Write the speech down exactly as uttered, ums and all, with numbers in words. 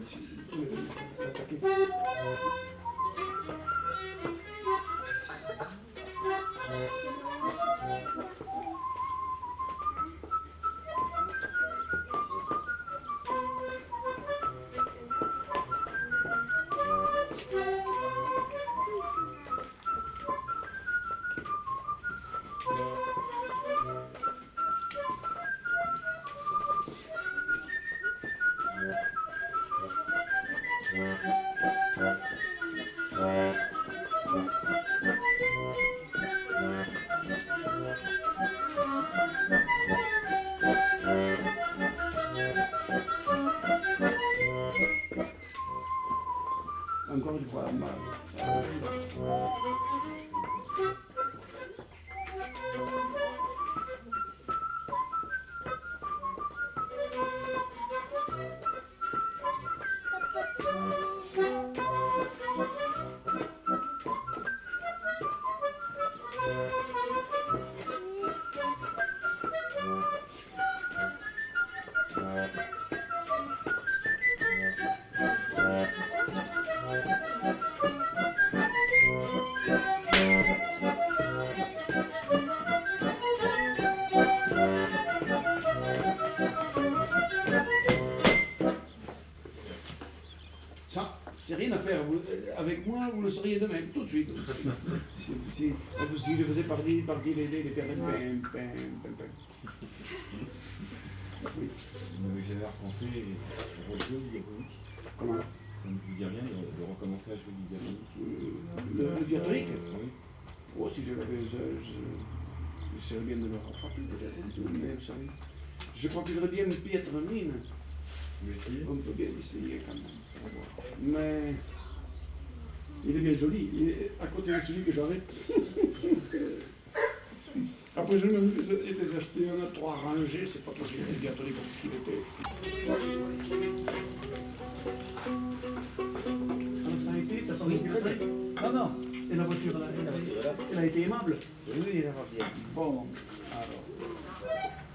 ici. Euh, attaquer. Encore une fois, mal. Ça, c'est rien à faire. Vous, avec moi, vous le sauriez de même, tout de suite. Si, si, si je faisais partie, partie les les pères, pim, pim, pim, pim. Oui. Vous n'avez jamais repensé au jeu diabolique? Comment? Ça ne vous dit rien de, de recommencer à jouer du diabolique? Le, le diabolique euh, Oui. Oh, si je l'avais, je, je, je serais bien de le rattraper, peut-être, mais vous savez, je crois que j'aurais bien une piètre mine. Vous essayez? On peut bien essayer quand même, pour voir. Mais il est bien joli, il est à côté de celui que j'avais. Après, je me étais acheté un à trois rangées, c'est pas possible, le diabolique comme ce qu'il était. Alors ça a été, t'as pas regretté? Non, non. Et la voiture, elle a, elle a, elle a été aimable? Oui, il va bien. Bon, alors.